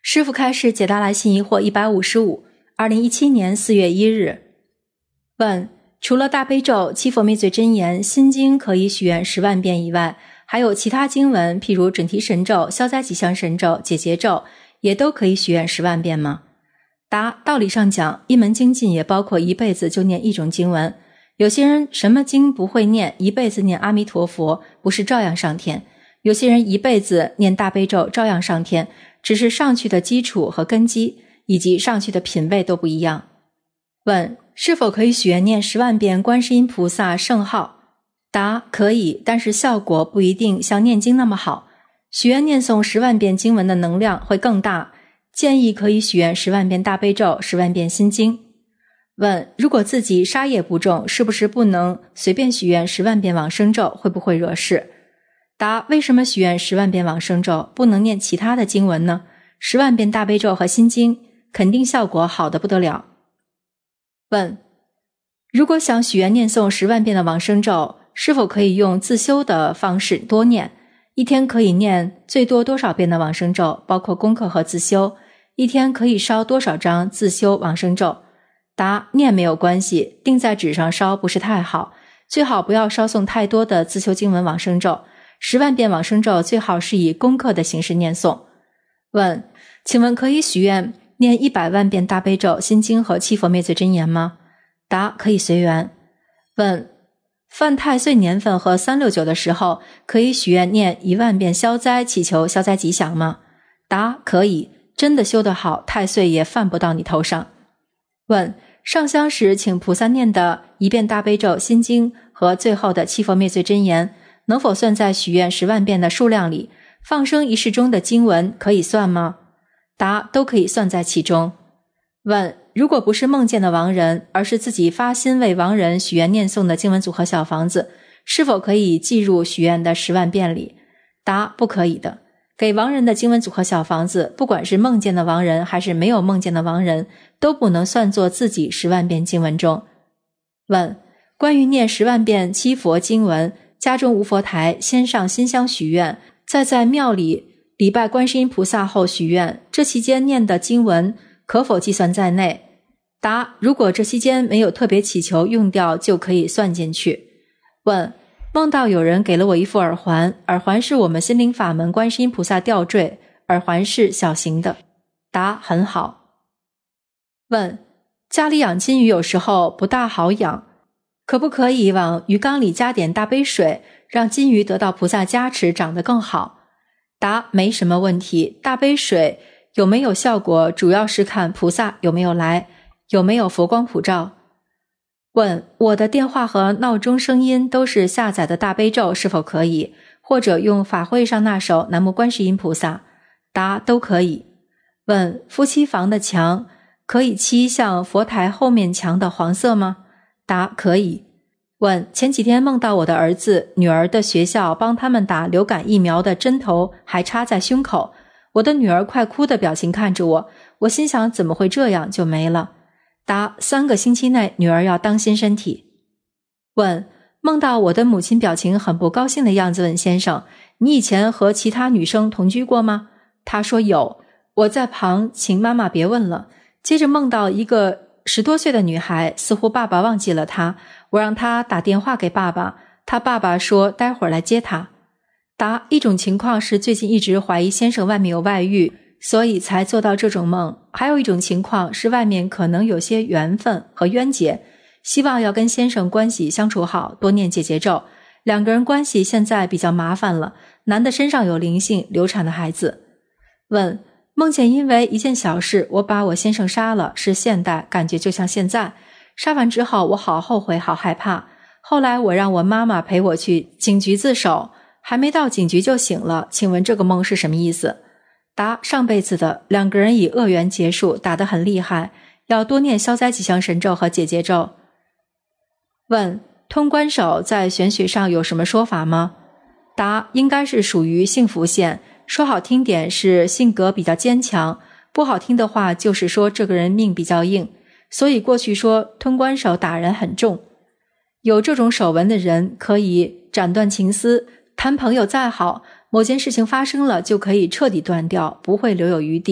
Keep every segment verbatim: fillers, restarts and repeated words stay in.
师父开示解答来信疑惑一百五十五，二零一七年四月一日。问：除了大悲咒、七佛灭罪真言、心经可以许愿十万遍以外，还有其他经文，譬如准提神咒、消灾吉祥神咒、解结咒，也都可以许愿十万遍吗？答：道理上讲，一门精进也包括一辈子就念一种经文。有些人什么经不会念，一辈子念阿弥陀佛，不是照样上天？有些人一辈子念大悲咒，照样上天，只是上去的基础和根基以及上去的品位都不一样。问：是否可以许愿念十万遍观世音菩萨圣号？答：可以，但是效果不一定像念经那么好。许愿念诵十万遍经文的能量会更大，建议可以许愿十万遍大悲咒，十万遍心经。问：如果自己杀业不重，是不是不能随便许愿十万遍往生咒，会不会惹事？答：为什么许愿十万遍往生咒，不能念其他的经文呢？十万遍大悲咒和心经肯定效果好得不得了。问：如果想许愿念诵十万遍的往生咒，是否可以用自修的方式多念？一天可以念最多多少遍的往生咒，包括功课和自修？一天可以烧多少张自修往生咒？答：念没有关系，钉在纸上烧不是太好，最好不要烧诵太多的自修经文往生咒。十万遍往生咒最好是以功课的形式念诵。问：请问可以许愿念一百万遍大悲咒、心经和七佛灭罪真言吗？答：可以随缘。问：犯太岁年份和三六九的时候，可以许愿念一万遍消灾，祈求消灾吉祥吗？答：可以，真的修得好，太岁也犯不到你头上。问：上香时请菩萨念的一遍大悲咒、心经和最后的七佛灭罪真言，能否算在许愿十万遍的数量里？放生仪式中的经文可以算吗？答：都可以算在其中。问：如果不是梦见的亡人，而是自己发心为亡人许愿念诵的经文组合小房子，是否可以计入许愿的十万遍里？答：不可以的。给亡人的经文组合小房子，不管是梦见的亡人还是没有梦见的亡人，都不能算作自己十万遍经文中。问：关于念十万遍七佛经文，家中无佛台，先上新香许愿，再在庙里礼拜观世音菩萨后许愿，这期间念的经文可否计算在内？答：如果这期间没有特别祈求用掉，就可以算进去。问：梦到有人给了我一副耳环，耳环是我们心灵法门观世音菩萨吊坠，耳环是小型的。答：很好。问：家里养金鱼有时候不大好养，可不可以往鱼缸里加点大杯水，让金鱼得到菩萨加持，长得更好？答：没什么问题，大杯水有没有效果，主要是看菩萨有没有来，有没有佛光普照。问：我的电话和闹钟声音都是下载的大悲咒，是否可以？或者用法会上那首南无观世音菩萨？答：都可以。问：夫妻房的墙可以漆像佛台后面墙的黄色吗？答：可以。问：前几天梦到我的儿子、女儿的学校帮他们打流感疫苗的针头还插在胸口，我的女儿快哭的表情看着我，我心想怎么会这样，就没了。答：三个星期内女儿要当心身体。问：梦到我的母亲表情很不高兴的样子，问先生，你以前和其他女生同居过吗？他说有。我在旁请妈妈别问了。接着梦到一个十多岁的女孩，似乎爸爸忘记了她，我让她打电话给爸爸，她爸爸说待会儿来接她。答：一种情况是最近一直怀疑先生外面有外遇，所以才做到这种梦，还有一种情况是外面可能有些缘分和冤结，希望要跟先生关系相处好，多念解结咒。两个人关系现在比较麻烦了，男的身上有灵性，流产的孩子。问：梦见因为一件小事我把我先生杀了，是现代，感觉就像现在。杀完之后我好后悔好害怕，后来我让我妈妈陪我去警局自首，还没到警局就醒了，请问这个梦是什么意思？答：上辈子的，两个人以恶缘结束，打得很厉害，要多念消灾吉祥神咒和解结咒。问：通关手在玄学上有什么说法吗？答：应该是属于幸福线，说好听点是性格比较坚强，不好听的话就是说这个人命比较硬，所以过去说通关手打人很重。有这种手纹的人可以斩断情丝，谈朋友再好，某件事情发生了就可以彻底断掉，不会留有余地，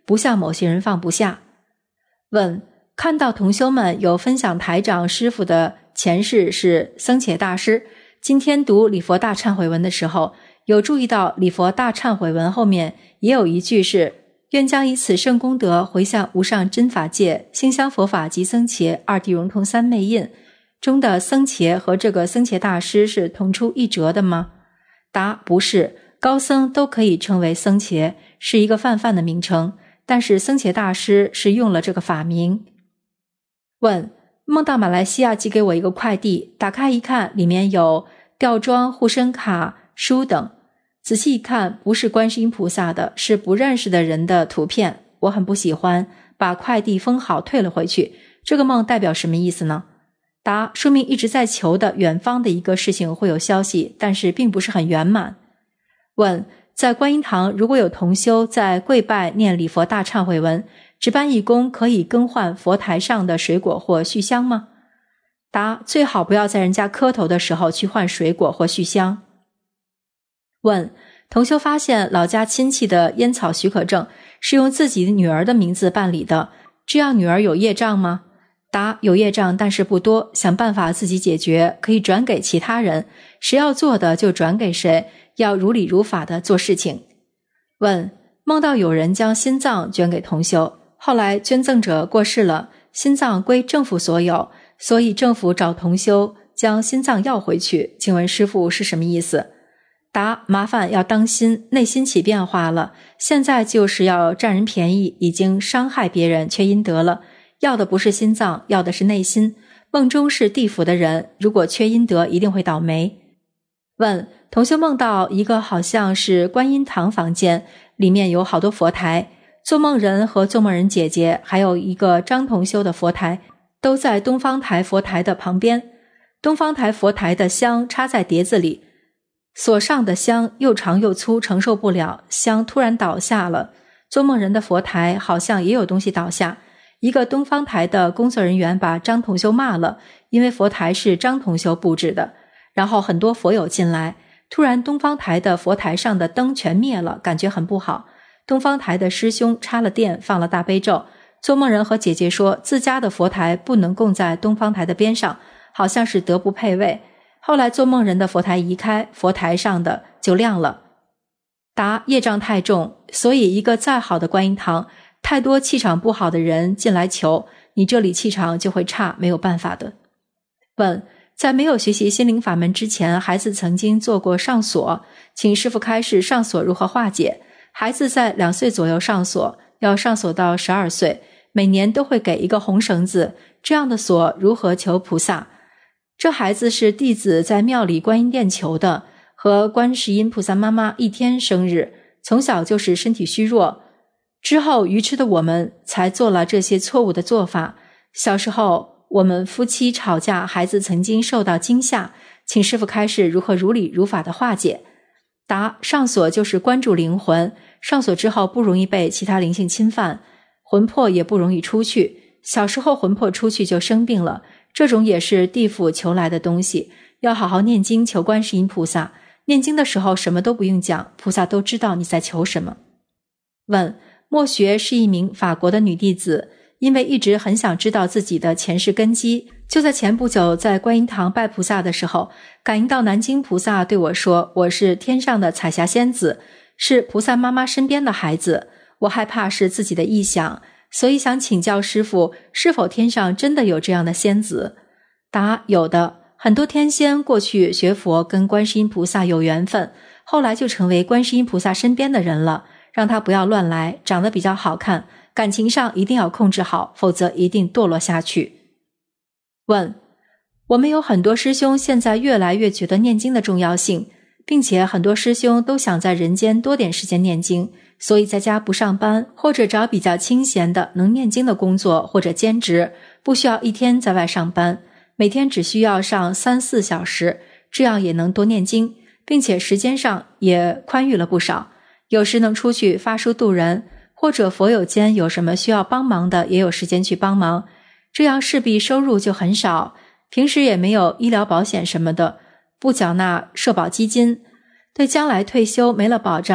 不像某些人放不下。问：看到同修们有分享台长师父的前世是僧伽大师，今天读礼佛大忏悔文的时候，有注意到礼佛大忏悔文后面也有一句是愿将以此圣功德回向无上真法界，心香佛法及僧伽二谛融通三昧印中的僧伽和这个僧伽大师是同出一辙的吗？答：不是，高僧都可以称为僧伽，是一个泛泛的名称，但是僧伽大师是用了这个法名。问：梦到马来西亚寄给我一个快递，打开一看，里面有吊装、护身卡、书等，仔细一看，不是观世音菩萨的，是不认识的人的图片，我很不喜欢，把快递封好退了回去。这个梦代表什么意思呢？答：说明一直在求的远方的一个事情会有消息，但是并不是很圆满。问：在观音堂如果有同修在跪拜念礼佛大忏悔文，值班义工可以更换佛台上的水果或续香吗？答：最好不要在人家磕头的时候去换水果或续香。问：同修发现老家亲戚的烟草许可证是用自己的女儿的名字办理的，这样女儿有业障吗？答：有业障，但是不多，想办法自己解决，可以转给其他人，谁要做的就转给谁，要如理如法的做事情。问：梦到有人将心脏捐给同修，后来捐赠者过世了，心脏归政府所有，所以政府找同修将心脏要回去，请问师父是什么意思？答：麻烦要当心，内心起变化了，现在就是要占人便宜，已经伤害别人缺阴德了，要的不是心脏，要的是内心。梦中是地府的人，如果缺阴德一定会倒霉。问：同修梦到一个好像是观音堂房间，里面有好多佛台，做梦人和做梦人姐姐还有一个张同修的佛台都在东方台佛台的旁边，东方台佛台的香插在碟子里，所上的香又长又粗，承受不了，香突然倒下了。做梦人的佛台好像也有东西倒下，一个东方台的工作人员把张同修骂了，因为佛台是张同修布置的。然后很多佛友进来，突然东方台的佛台上的灯全灭了，感觉很不好。东方台的师兄插了电，放了大悲咒。做梦人和姐姐说自家的佛台不能供在东方台的边上，好像是德不配位。后来做梦人的佛台移开，佛台上的就亮了。答：业障太重，所以一个再好的观音堂，太多气场不好的人进来求，你这里气场就会差，没有办法的。问：在没有学习心灵法门之前，孩子曾经做过上锁，请师父开示上锁如何化解。孩子在两岁左右上锁，要上锁到十二岁，每年都会给一个红绳子，这样的锁如何求菩萨？这孩子是弟子在庙里观音殿求的，和观世音菩萨妈妈一天生日，从小就是身体虚弱，之后愚痴的我们才做了这些错误的做法。小时候我们夫妻吵架，孩子曾经受到惊吓，请师父开示如何如理如法的化解。答：上锁就是关注灵魂，上锁之后不容易被其他灵性侵犯，魂魄也不容易出去。小时候魂魄出去就生病了，这种也是地府求来的东西，要好好念经求观世音菩萨。念经的时候什么都不用讲，菩萨都知道你在求什么。问：莫学是一名法国的女弟子，因为一直很想知道自己的前世根基，就在前不久在观音堂拜菩萨的时候，感应到南京菩萨对我说，我是天上的彩霞仙子，是菩萨妈妈身边的孩子，我害怕是自己的臆想，所以想请教师父，是否天上真的有这样的仙子？答：有的，很多天仙过去学佛跟观世音菩萨有缘分，后来就成为观世音菩萨身边的人了，让他不要乱来，长得比较好看，感情上一定要控制好，否则一定堕落下去。问：我们有很多师兄现在越来越觉得念经的重要性，并且很多师兄都想在人间多点时间念经，所以在家不上班，或者找比较清闲的能念经的工作，或者兼职，不需要一天在外上班，每天只需要上三四小时，这样也能多念经，并且时间上也宽裕了不少。有时能出去发书度人，或者佛友间有什么需要帮忙的，也有时间去帮忙，这样势必收入就很少，平时也没有医疗保险什么的，不缴纳社保基金，对将来退休没了保障，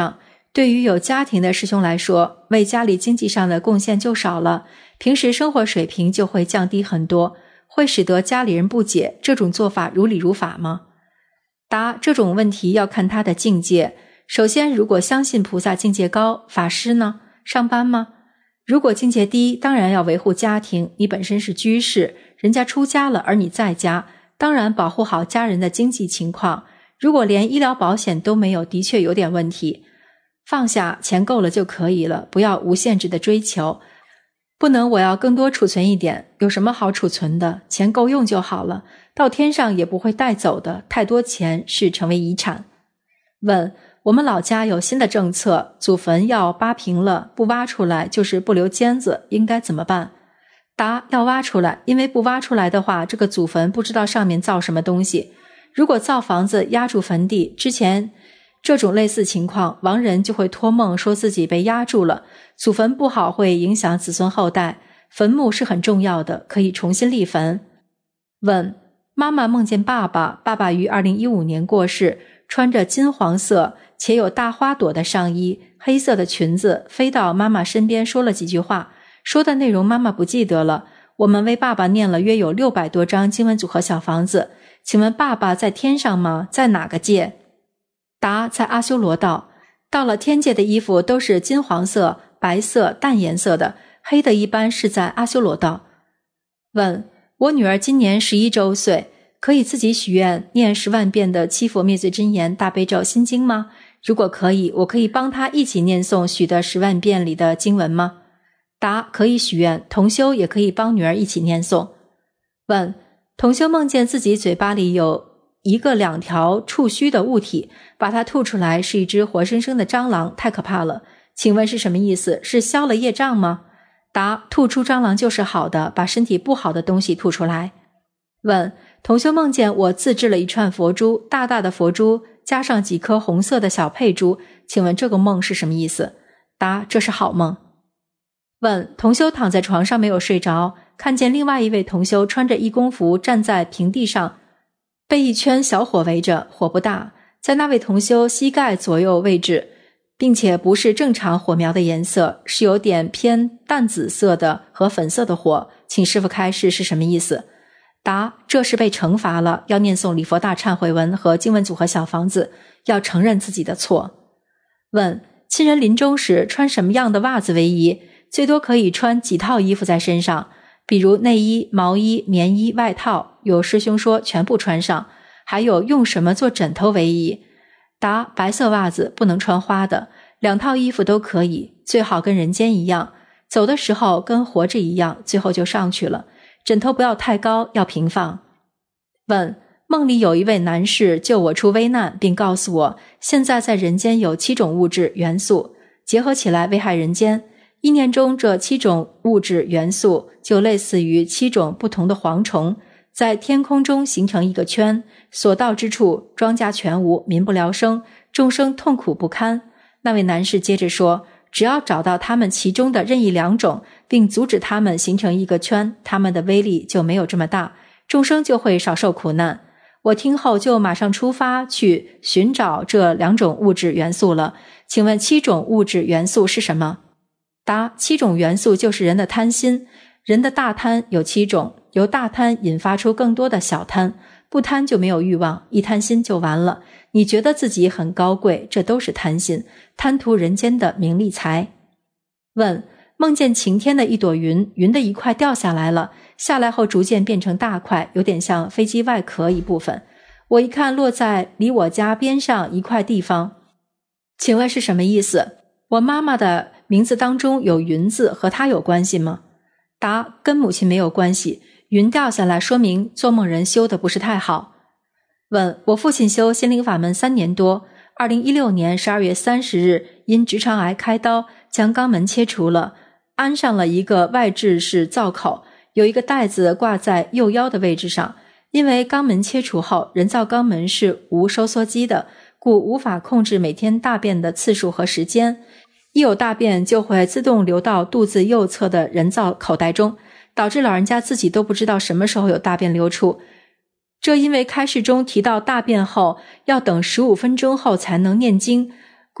对于有家庭的师兄来说，为家里经济上的贡献就少了，平时生活水平就会降低很多，会使得家里人不解，这种做法如理如法吗？答：这种问题要看他的境界。首先，如果相信菩萨境界高，法师呢？上班吗？如果境界低，当然要维护家庭，你本身是居士，人家出家了，而你在家，当然保护好家人的经济情况。如果连医疗保险都没有，的确有点问题。放下，钱够了就可以了，不要无限制的追求。不能我要更多储存一点，有什么好储存的？钱够用就好了，到天上也不会带走的，太多钱是成为遗产。问：我们老家有新的政策，祖坟要扒平了，不挖出来就是不留尖子，应该怎么办？答：要挖出来，因为不挖出来的话，这个祖坟不知道上面造什么东西。如果造房子压住坟地，之前这种类似情况，亡人就会托梦说自己被压住了，祖坟不好会影响子孙后代，坟墓是很重要的，可以重新立坟。问：妈妈梦见爸爸，爸爸于二零一五年过世，穿着金黄色且有大花朵的上衣，黑色的裙子，飞到妈妈身边说了几句话，说的内容妈妈不记得了。我们为爸爸念了约有六百多张经文组合小房子，请问爸爸在天上吗？在哪个界？答：在阿修罗道。到了天界的衣服都是金黄色、白色、淡颜色的，黑的一般是在阿修罗道。问：我女儿今年十一周岁，可以自己许愿念十万遍的七佛灭罪真言大悲咒心经吗？如果可以，我可以帮她一起念诵许的十万遍里的经文吗？答：可以许愿，同修也可以帮女儿一起念诵。问：同修梦见自己嘴巴里有一个两条触须的物体，把它吐出来是一只活生生的蟑螂，太可怕了，请问是什么意思？是消了业障吗？答：吐出蟑螂就是好的，把身体不好的东西吐出来。问：同修梦见我自制了一串佛珠，大大的佛珠加上几颗红色的小佩珠，请问这个梦是什么意思？答：这是好梦。问：同修躺在床上没有睡着，看见另外一位同修穿着义工服站在平地上，被一圈小火围着，火不大，在那位同修膝盖左右位置，并且不是正常火苗的颜色，是有点偏淡紫色的和粉色的火，请师父开示是什么意思？答：这是被惩罚了，要念诵礼佛大忏悔文和经文组合小房子，要承认自己的错。问：亲人临终时穿什么样的袜子为宜？最多可以穿几套衣服在身上，比如内衣、毛衣、棉衣、外套，有师兄说全部穿上。还有用什么做枕头为宜？答：白色袜子，不能穿花的，两套衣服都可以，最好跟人间一样，走的时候跟活着一样，最后就上去了。枕头不要太高，要平放。问：梦里有一位男士救我出危难，并告诉我现在在人间有七种物质元素，结合起来危害人间。意念中这七种物质元素就类似于七种不同的蝗虫，在天空中形成一个圈，所到之处庄稼全无，民不聊生，众生痛苦不堪。那位男士接着说，只要找到他们其中的任意两种，并阻止他们形成一个圈，他们的威力就没有这么大，众生就会少受苦难。我听后就马上出发去寻找这两种物质元素了。请问七种物质元素是什么？答：七种元素就是人的贪心。人的大贪有七种，由大贪引发出更多的小贪，不贪就没有欲望，一贪心就完了。你觉得自己很高贵，这都是贪心，贪图人间的名利财。问：梦见晴天的一朵云，云的一块掉下来了，下来后逐渐变成大块，有点像飞机外壳一部分。我一看落在离我家边上一块地方，请问是什么意思？我妈妈的名字当中有云字，和她有关系吗？答：跟母亲没有关系，云掉下来说明做梦人修的不是太好。问：我父亲修心灵法门三年多，二零一六年十二月三十日因直肠癌开刀将肛门切除了，安上了一个外置式造口，有一个带子挂在右腰的位置上。因为肛门切除后人造肛门是无收缩机的，故无法控制每天大便的次数和时间，一有大便就会自动流到肚子右侧的人造口袋中，导致老人家自己都不知道什么时候有大便流出。这因为开示中提到大便后要等十五分钟后才能念经，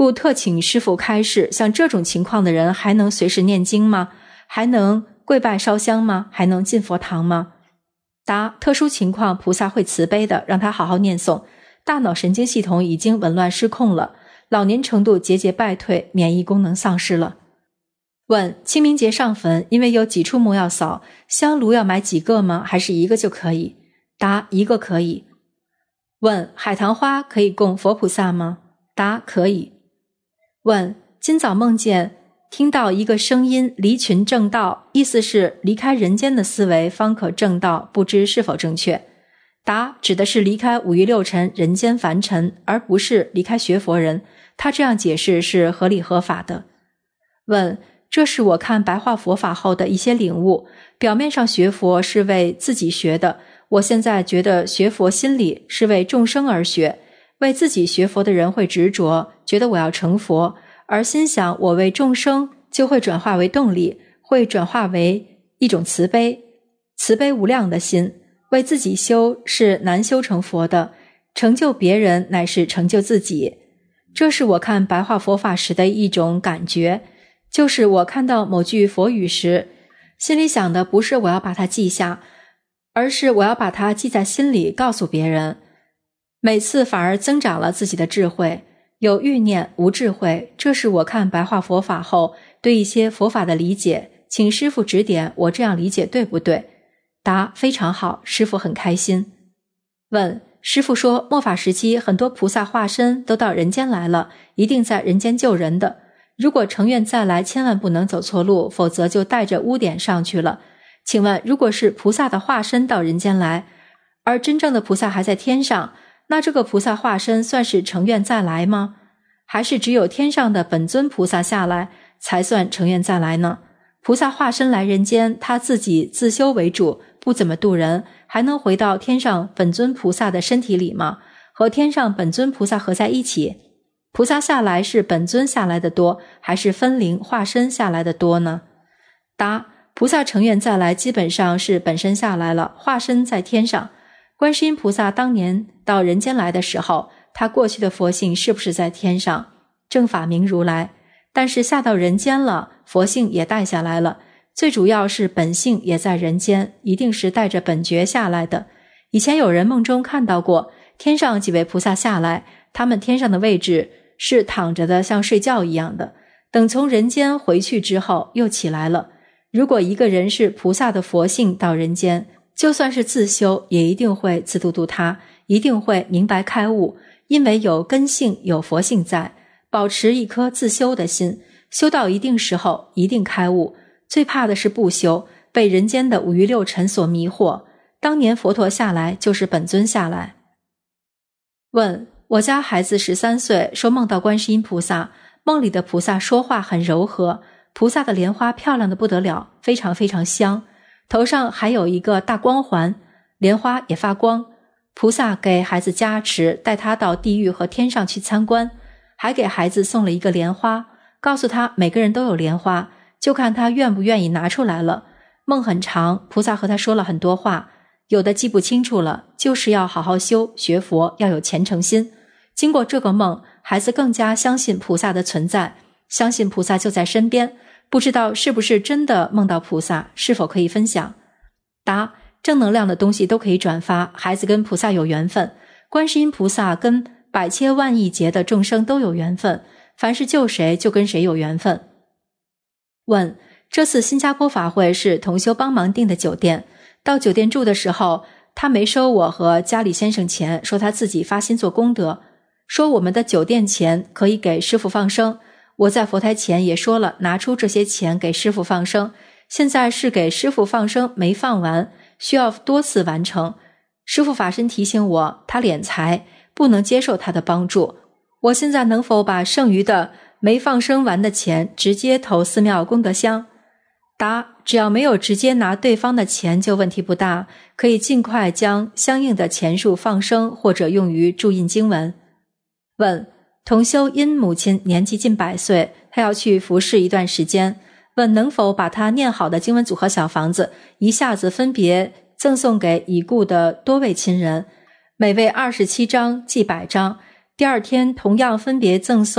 故特请师父开示，像这种情况的人还能随时念经吗？还能跪拜烧香吗？还能进佛堂吗？答：特殊情况菩萨会慈悲的，让他好好念诵。大脑神经系统已经紊乱失控了，老年程度节节败退，免疫功能丧失了。问：清明节上坟，因为有几处墓要扫，香炉要买几个吗？还是一个就可以？答：一个可以。问：海棠花可以供佛菩萨吗？答：可以。问：今早梦见听到一个声音，离群正道，意思是离开人间的思维方可正道，不知是否正确？答：指的是离开五欲六尘人间凡尘，而不是离开学佛人，他这样解释是合理合法的。问：这是我看白话佛法后的一些领悟，表面上学佛是为自己学的，我现在觉得学佛心里是为众生而学，为自己学佛的人会执着，觉得我要成佛，而心想我为众生，就会转化为动力，会转化为一种慈悲，慈悲无量的心。为自己修是难修成佛的，成就别人乃是成就自己。这是我看白话佛法时的一种感觉，就是我看到某句佛语时，心里想的不是我要把它记下，而是我要把它记在心里，告诉别人。每次反而增长了自己的智慧，有欲念无智慧，这是我看白话佛法后对一些佛法的理解，请师父指点我这样理解对不对？答：非常好，师父很开心。问：师父说末法时期很多菩萨化身都到人间来了，一定在人间救人的，如果成愿再来千万不能走错路，否则就带着污点上去了。请问如果是菩萨的化身到人间来，而真正的菩萨还在天上，那这个菩萨化身算是成愿再来吗？还是只有天上的本尊菩萨下来才算成愿再来呢？菩萨化身来人间，他自己自修为主，不怎么度人，还能回到天上本尊菩萨的身体里吗？和天上本尊菩萨合在一起？菩萨下来是本尊下来的多，还是分灵化身下来的多呢？答：菩萨成愿再来基本上是本身下来了，化身在天上。观世音菩萨当年到人间来的时候，他过去的佛性是不是在天上？正法明如来。但是下到人间了，佛性也带下来了，最主要是本性也在人间，一定是带着本觉下来的。以前有人梦中看到过天上几位菩萨下来，他们天上的位置是躺着的，像睡觉一样的，等从人间回去之后又起来了。如果一个人是菩萨的佛性到人间，就算是自修也一定会自度度他，一定会明白开悟，因为有根性有佛性在，保持一颗自修的心，修到一定时候一定开悟。最怕的是不修，被人间的五欲六尘所迷惑。当年佛陀下来就是本尊下来。问：我家孩子十三岁，说梦到观世音菩萨，梦里的菩萨说话很柔和，菩萨的莲花漂亮的不得了，非常非常香，头上还有一个大光环，莲花也发光。菩萨给孩子加持，带他到地狱和天上去参观，还给孩子送了一个莲花，告诉他每个人都有莲花，就看他愿不愿意拿出来了。梦很长，菩萨和他说了很多话，有的记不清楚了，就是要好好修学佛，要有虔诚心。经过这个梦，孩子更加相信菩萨的存在，相信菩萨就在身边，不知道是不是真的梦到菩萨，是否可以分享？答：正能量的东西都可以转发，孩子跟菩萨有缘分，观世音菩萨跟百千万亿劫的众生都有缘分，凡是救谁就跟谁有缘分。问：这次新加坡法会是同修帮忙订的酒店，到酒店住的时候，他没收我和家里先生钱，说他自己发心做功德，说我们的酒店钱可以给师父放生。我在佛台前也说了，拿出这些钱给师父放生，现在是给师父放生没放完，需要多次完成。师父法身提醒我，他敛财，不能接受他的帮助。我现在能否把剩余的没放生完的钱直接投寺庙功德箱？答：只要没有直接拿对方的钱就问题不大，可以尽快将相应的钱数放生或者用于注印经文。问：同修因母亲年纪近百岁，他要去服侍一段时间，问能否把他念好的经文组合小房子一下子分别赠送给已故的多位亲人，每位二十七张计百张，第二天同样分别赠送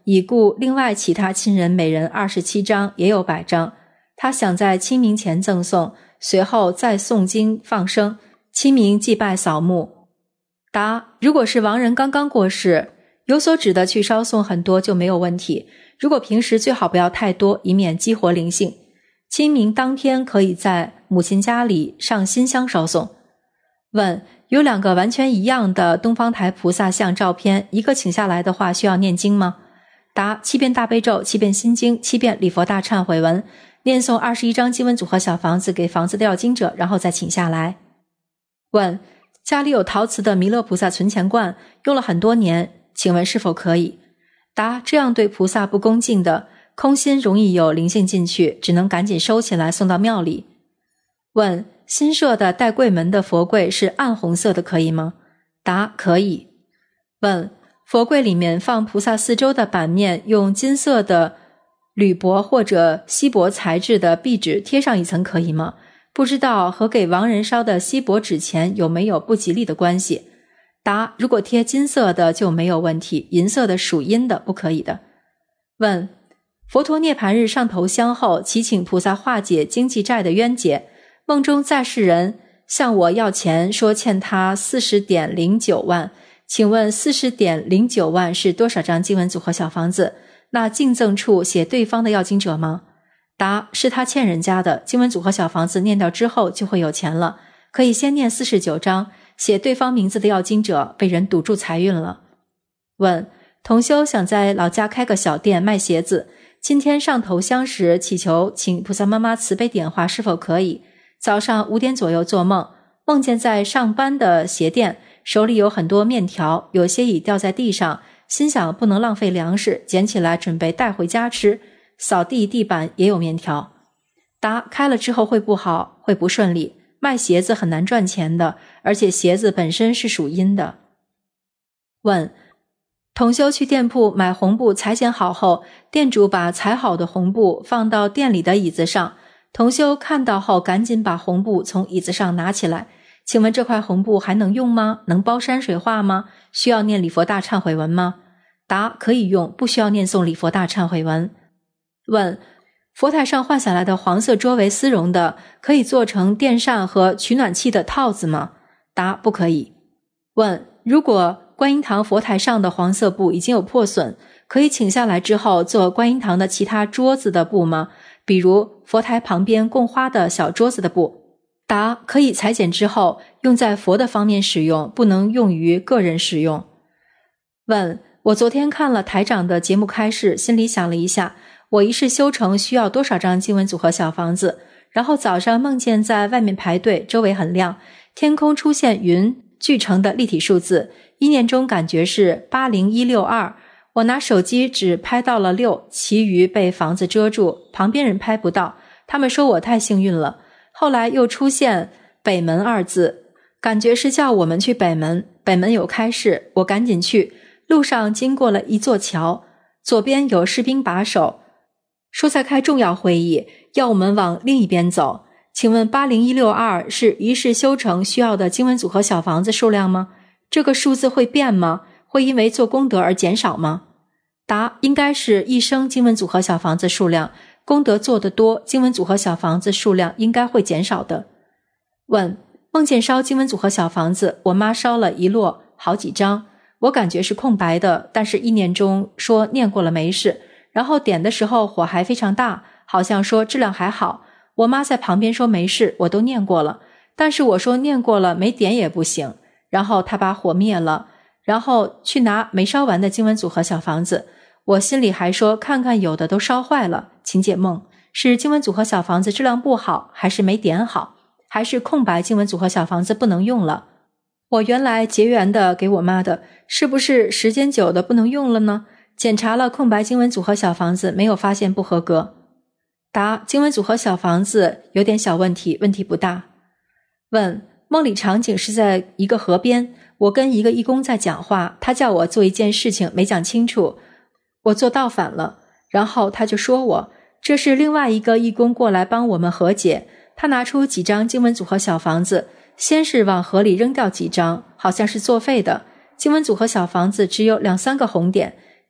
已故另外其他亲人每人二十七张，也有百张。他想在清明前赠送，随后再诵经放生，清明祭拜扫墓。答：如果是亡人刚刚过世，有所指的去烧送很多就没有问题，如果平时最好不要太多，以免激活灵性。清明当天可以在母亲家里上新香烧送。问：有两个完全一样的东方台菩萨像照片，一个请下来的话需要念经吗？答：七遍大悲咒，七遍心经，七遍礼佛大忏悔文，念诵二十一张经文组合小房子给房子的要经者，然后再请下来。问：家里有陶瓷的弥勒菩萨存钱罐，用了很多年，请问是否可以？答：这样对菩萨不恭敬的，空心容易有灵性进去，只能赶紧收起来送到庙里。问：新设的带柜门的佛柜是暗红色的，可以吗？答：可以。问：佛柜里面放菩萨四周的版面，用金色的铝箔或者锡箔材质的壁纸贴上一层可以吗？不知道和给亡人烧的锡箔纸钱有没有不吉利的关系？答：如果贴金色的就没有问题，银色的属阴的，不可以的。问：佛陀涅槃日上头香后，祈请菩萨化解经济债的冤结，梦中在世人向我要钱，说欠他 四十点零九万，请问 四十点零九万是多少张经文组合小房子？那敬赠处写对方的要经者吗？答：是他欠人家的，经文组合小房子念掉之后就会有钱了，可以先念四十九章，写对方名字的要经者被人堵住财运了。问：同修想在老家开个小店卖鞋子，今天上头香时祈求请菩萨妈妈慈悲点化，是否可以？早上五点左右做梦，梦见在上班的鞋店，手里有很多面条，有些已掉在地上，心想不能浪费粮食，捡起来准备带回家吃，扫地地板也有面条。答：开了之后会不好，会不顺利，卖鞋子很难赚钱的，而且鞋子本身是属阴的。问：同修去店铺买红布裁剪好后，店主把裁好的红布放到店里的椅子上，同修看到后赶紧把红布从椅子上拿起来，请问这块红布还能用吗？能包山水画吗？需要念礼佛大忏悔文吗？答：可以用，不需要念诵礼佛大忏悔文。问：佛台上换下来的黄色桌围丝绒的，可以做成电扇和取暖器的套子吗？答：不可以。问：如果观音堂佛台上的黄色布已经有破损，可以请下来之后做观音堂的其他桌子的布吗？比如佛台旁边供花的小桌子的布。答：可以裁剪之后用在佛的方面使用，不能用于个人使用。问：我昨天看了台长的节目开示，心里想了一下，我一世修成需要多少张经文组合小房子，然后早上梦见在外面排队，周围很亮，天空出现云聚成的立体数字，意念中感觉是八零一六二，我拿手机只拍到了六，其余被房子遮住，旁边人拍不到，他们说我太幸运了。后来又出现北门二字，感觉是叫我们去北门，北门有开示，我赶紧去，路上经过了一座桥，左边有士兵把守，说在开重要会议，要我们往另一边走。请问八零一六二是一世修成需要的经文组合小房子数量吗？这个数字会变吗？会因为做功德而减少吗？答：应该是一生经文组合小房子数量，功德做得多，经文组合小房子数量应该会减少的。问：梦见烧经文组合小房子，我妈烧了一摞好几张，我感觉是空白的，但是意念中说念过了没事，然后点的时候火还非常大，好像说质量还好，我妈在旁边说没事，我都念过了，但是我说念过了没点也不行，然后她把火灭了，然后去拿没烧完的经文组合小房子，我心里还说看看有的都烧坏了，请解梦，是经文组合小房子质量不好，还是没点好，还是空白经文组合小房子不能用了？我原来结缘的给我妈的，是不是时间久的不能用了呢？检查了空白经文组合小房子，没有发现不合格。答：经文组合小房子有点小问题，问题不大。问：梦里场景是在一个河边，我跟一个义工在讲话，他叫我做一件事情没讲清楚，我做倒反了，然后他就说我，这是另外一个义工过来帮我们和解，他拿出几张经文组合小房子，先是往河里扔掉几张，好像是作废的，经文组合小房子只有两三个红点，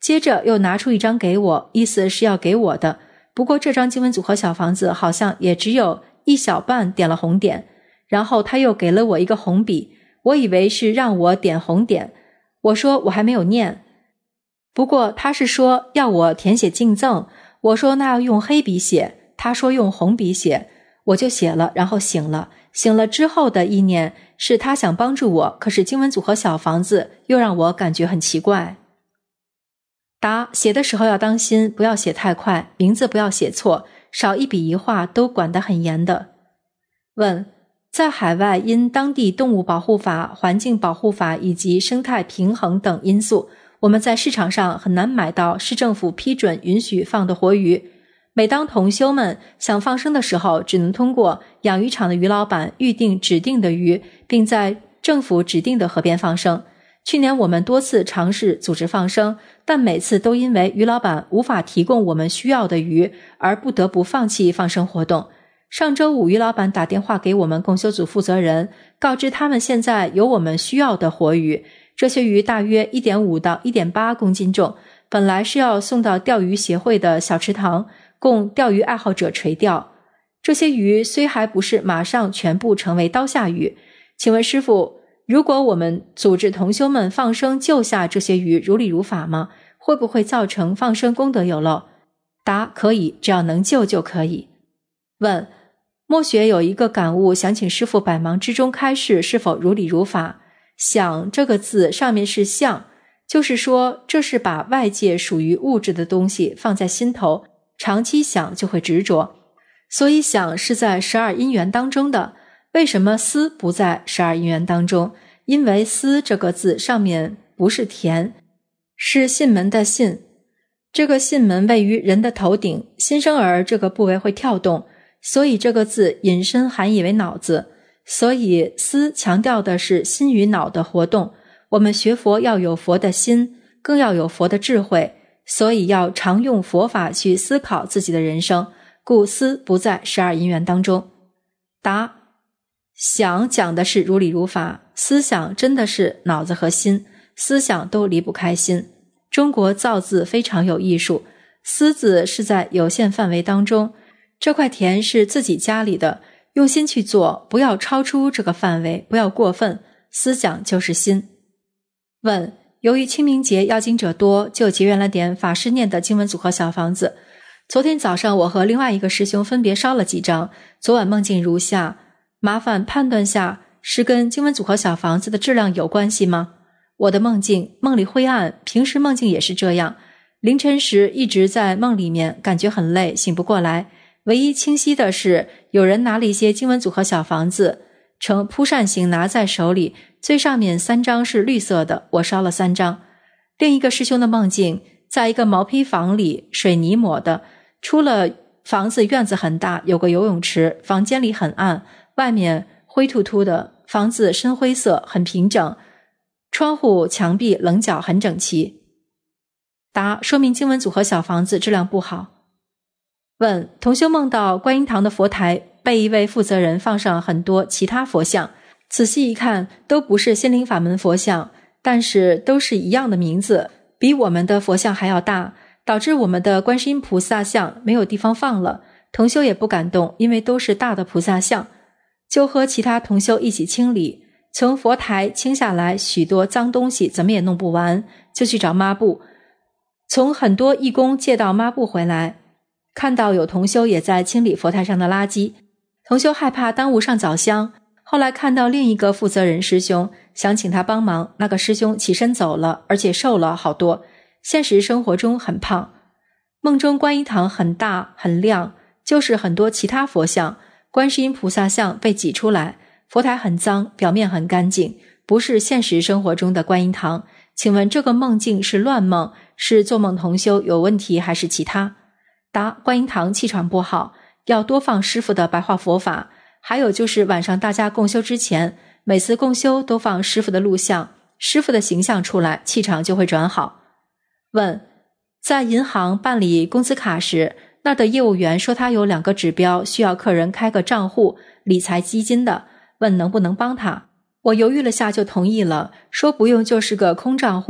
接着又拿出一张给我，意思是要给我的，不过这张经文组合小房子好像也只有一小半点了红点，然后他又给了我一个红笔，我以为是让我点红点，我说我还没有念，不过他是说要我填写敬赠，我说那要用黑笔写，他说用红笔写，我就写了，然后醒了。醒了之后的意念是他想帮助我，可是经文组合小房子又让我感觉很奇怪。答：写的时候要当心，不要写太快，名字不要写错，少一笔一画都管得很严的。问：在海外因当地动物保护法、环境保护法以及生态平衡等因素，我们在市场上很难买到市政府批准允许放的活鱼。每当同修们想放生的时候，只能通过养鱼场的鱼老板预定指定的鱼，并在政府指定的河边放生。去年我们多次尝试组织放生，但每次都因为鱼老板无法提供我们需要的鱼，而不得不放弃放生活动。上周五，鱼老板打电话给我们共修组负责人，告知他们现在有我们需要的活鱼，这些鱼大约 一点五到一点八公斤重，本来是要送到钓鱼协会的小池塘，供钓鱼爱好者垂钓。这些鱼虽还不是马上全部成为刀下鱼，请问师父，如果我们组织同修们放生救下这些鱼，如理如法吗？会不会造成放生功德有漏？答：可以，只要能救就可以。问：默学有一个感悟，想请师父百忙之中开示，是否如理如法？想这个字上面是相，就是说这是把外界属于物质的东西放在心头，长期想就会执着，所以想是在十二因缘当中的。为什么思不在十二因缘当中？因为思这个字上面不是田，是囟门的囟，这个囟门位于人的头顶，新生儿这个部位会跳动，所以这个字引申含义为脑子，所以思强调的是心与脑的活动。我们学佛要有佛的心，更要有佛的智慧，所以要常用佛法去思考自己的人生，故思不在十二因缘当中。答：想讲的是如理如法，思想真的是脑子和心，思想都离不开心。中国造字非常有艺术，思字是在有限范围当中，这块田是自己家里的，用心去做，不要超出这个范围，不要过分，思想就是心。问：由于清明节要经者多，就结缘了点法师念的经文组合小房子。昨天早上我和另外一个师兄分别烧了几张，昨晚梦境如下，麻烦判断下是跟经文组合小房子的质量有关系吗？我的梦境，梦里灰暗，平时梦境也是这样，凌晨时一直在梦里面，感觉很累，醒不过来。唯一清晰的是有人拿了一些经文组合小房子呈铺扇形拿在手里，最上面三张是绿色的，我烧了三张。另一个师兄的梦境，在一个毛坯房里，水泥抹的，出了房子院子很大，有个游泳池，房间里很暗，外面灰突突的，房子深灰色，很平整，窗户墙壁棱角很整齐。答：说明经文组合小房子质量不好。问：同修梦到观音堂的佛台被一位负责人放上很多其他佛像，仔细一看都不是心灵法门佛像，但是都是一样的名字，比我们的佛像还要大，导致我们的观世音菩萨像没有地方放了。同修也不敢动，因为都是大的菩萨像，就和其他同修一起清理，从佛台清下来许多脏东西，怎么也弄不完，就去找抹布，从很多义工借到抹布回来，看到有同修也在清理佛台上的垃圾，同修害怕耽误上早香，后来看到另一个负责人师兄，想请他帮忙，那个师兄起身走了，而且瘦了好多，现实生活中很胖。梦中观音堂很大很亮，就是很多其他佛像，观世音菩萨像被挤出来，佛台很脏，表面很干净，不是现实生活中的观音堂。请问这个梦境是乱梦，是做梦同修有问题，还是其他？答：观音堂气场不好，要多放师父的白话佛法，还有就是晚上大家共修之前，每次共修都放师父的录像，师父的形象出来，气场就会转好。问：在银行办理工资卡时，那儿的业务员说他有两个指标需要客人开个账户理财基金的，问能不能帮他。我犹豫了下就同意了，说不用，就是个空账户，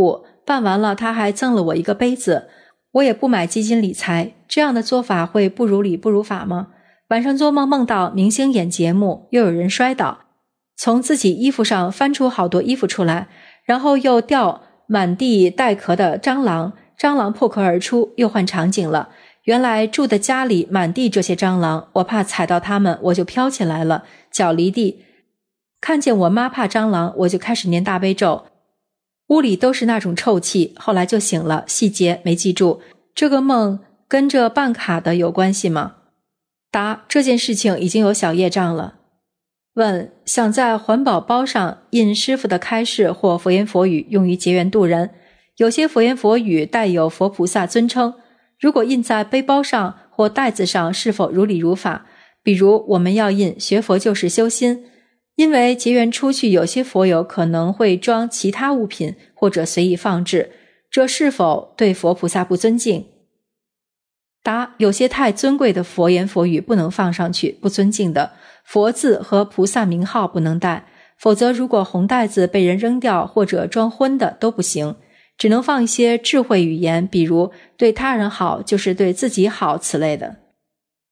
办完了他还赠了我一个杯子，我也不买基金理财，这样的做法会不如理不如法吗？晚上做梦梦到明星演节目，又有人摔倒，从自己衣服上翻出好多衣服出来，然后又掉满地带壳的蟑螂，蟑螂破壳而出，又换场景了。原来住的家里满地这些蟑螂，我怕踩到它们，我就飘起来了，脚离地。看见我妈怕蟑螂，我就开始念大悲咒。屋里都是那种臭气，后来就醒了，细节没记住。这个梦跟这办卡的有关系吗？答：这件事情已经有小业障了。问：想在环保包上印师父的开示或佛言佛语，用于结缘度人。有些佛言佛语带有佛菩萨尊称，如果印在背包上或袋子上，是否如理如法？比如我们要印学佛就是修心，因为结缘出去，有些佛友可能会装其他物品或者随意放置，这是否对佛菩萨不尊敬？答：有些太尊贵的佛言佛语不能放上去，不尊敬的。佛字和菩萨名号不能带，否则如果红袋子被人扔掉或者装昏的都不行，只能放一些智慧语言，比如对他人好就是对自己好此类的。